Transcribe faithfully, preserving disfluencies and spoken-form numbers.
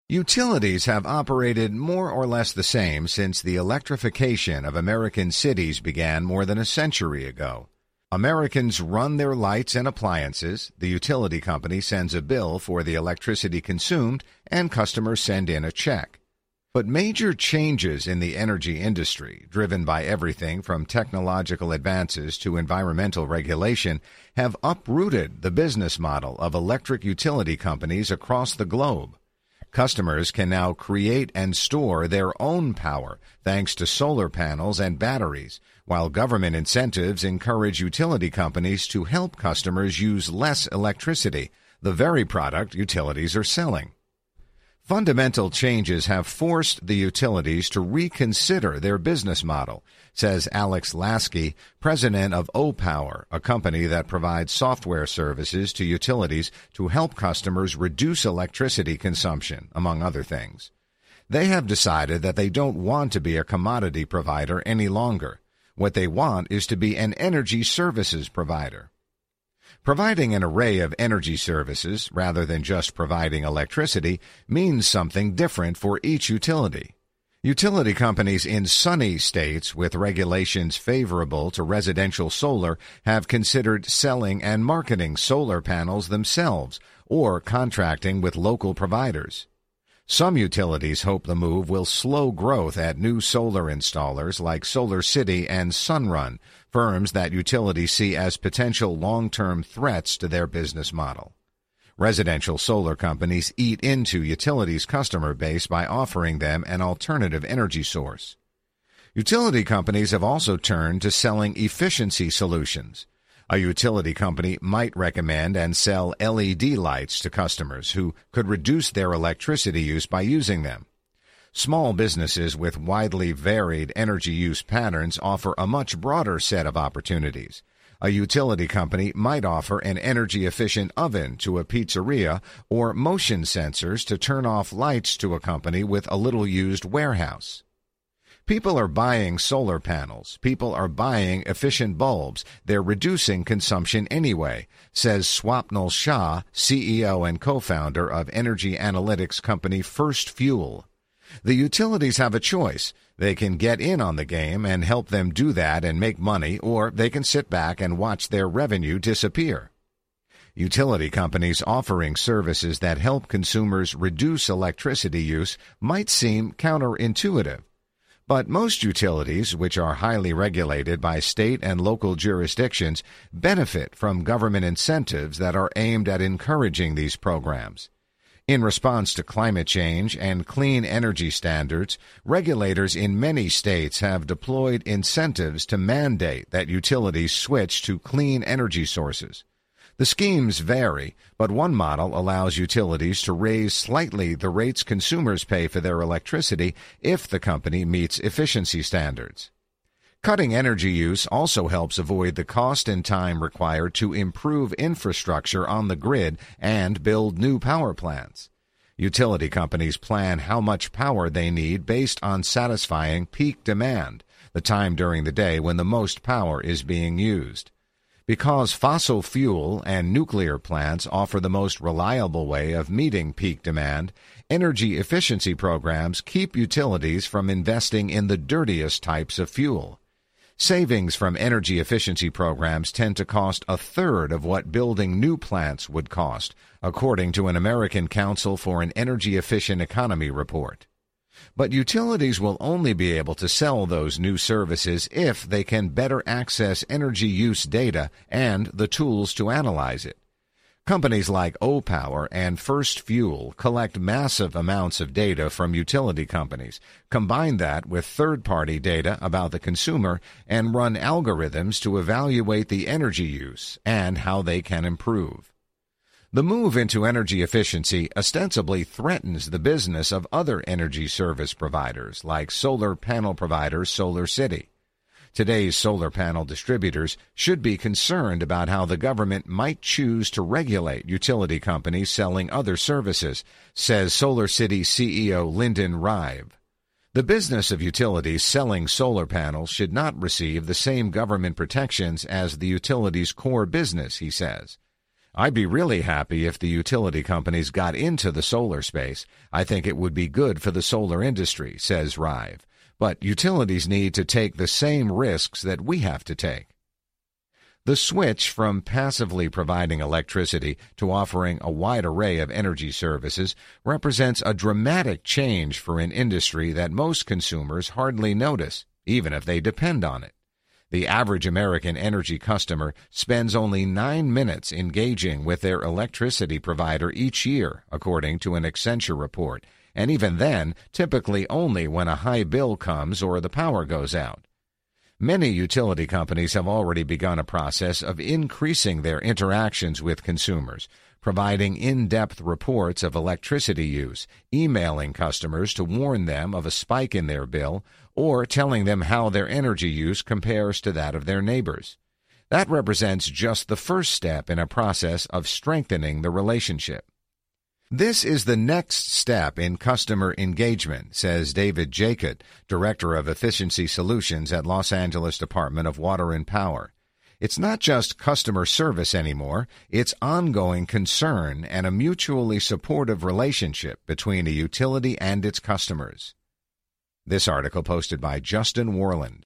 Utilities have operated more or less the same since the electrification of American cities began more than a century ago. Americans run their lights and appliances, the utility company sends a bill for the electricity consumed, and customers send in a check. But major changes in the energy industry, driven by everything from technological advances to environmental regulation, have uprooted the business model of electric utility companies across the globe. Customers can now create and store their own power thanks to solar panels and batteries, while government incentives encourage utility companies to help customers use less electricity, the very product utilities are selling. Fundamental changes have forced the utilities to reconsider their business model, says Alex Lasky, president of O-Power, a company that provides software services to utilities to help customers reduce electricity consumption, among other things. They have decided that they don't want to be a commodity provider any longer. What they want is to be an energy services provider. Providing an array of energy services, rather than just providing electricity, means something different for each utility. Utility companies in sunny states with regulations favorable to residential solar have considered selling and marketing solar panels themselves or contracting with local providers. Some utilities hope the move will slow growth at new solar installers like SolarCity and Sunrun, firms that utilities see as potential long-term threats to their business model. Residential solar companies eat into utilities' customer base by offering them an alternative energy source. Utility companies have also turned to selling efficiency solutions. A utility company might recommend and sell L E D lights to customers who could reduce their electricity use by using them. Small businesses with widely varied energy use patterns offer a much broader set of opportunities. A utility company might offer an energy-efficient oven to a pizzeria or motion sensors to turn off lights to a company with a little-used warehouse. People are buying solar panels. People are buying efficient bulbs. They're reducing consumption anyway, says Swapnil Shah, C E O and co-founder of energy analytics company First Fuel. The utilities have a choice. They can get in on the game and help them do that and make money, or they can sit back and watch their revenue disappear. Utility companies offering services that help consumers reduce electricity use might seem counterintuitive. But most utilities, which are highly regulated by state and local jurisdictions, benefit from government incentives that are aimed at encouraging these programs. In response to climate change and clean energy standards, regulators in many states have deployed incentives to mandate that utilities switch to clean energy sources. The schemes vary, but one model allows utilities to raise slightly the rates consumers pay for their electricity if the company meets efficiency standards. Cutting energy use also helps avoid the cost and time required to improve infrastructure on the grid and build new power plants. Utility companies plan how much power they need based on satisfying peak demand, the time during the day when the most power is being used. Because fossil fuel and nuclear plants offer the most reliable way of meeting peak demand, energy efficiency programs keep utilities from investing in the dirtiest types of fuel. Savings from energy efficiency programs tend to cost a third of what building new plants would cost, according to an American Council for an Energy Efficient Economy report. But utilities will only be able to sell those new services if they can better access energy use data and the tools to analyze it. Companies like O-Power and First Fuel collect massive amounts of data from utility companies, combine that with third-party data about the consumer, and run algorithms to evaluate the energy use and how they can improve. The move into energy efficiency ostensibly threatens the business of other energy service providers like solar panel provider SolarCity. Today's solar panel distributors should be concerned about how the government might choose to regulate utility companies selling other services, says SolarCity C E O Lyndon Rive. The business of utilities selling solar panels should not receive the same government protections as the utility's core business, he says. I'd be really happy if the utility companies got into the solar space. I think it would be good for the solar industry, says Rive. But utilities need to take the same risks that we have to take. The switch from passively providing electricity to offering a wide array of energy services represents a dramatic change for an industry that most consumers hardly notice, even if they depend on it. The average American energy customer spends only nine minutes engaging with their electricity provider each year, according to an Accenture report, and even then, typically only when a high bill comes or the power goes out. Many utility companies have already begun a process of increasing their interactions with consumers, providing in-depth reports of electricity use, emailing customers to warn them of a spike in their bill, or telling them how their energy use compares to that of their neighbors. That represents just the first step in a process of strengthening the relationship. This is the next step in customer engagement, says David Jacob, Director of Efficiency Solutions at Los Angeles Department of Water and Power. It's not just customer service anymore, it's ongoing concern and a mutually supportive relationship between a utility and its customers. This article posted by Justin Warland.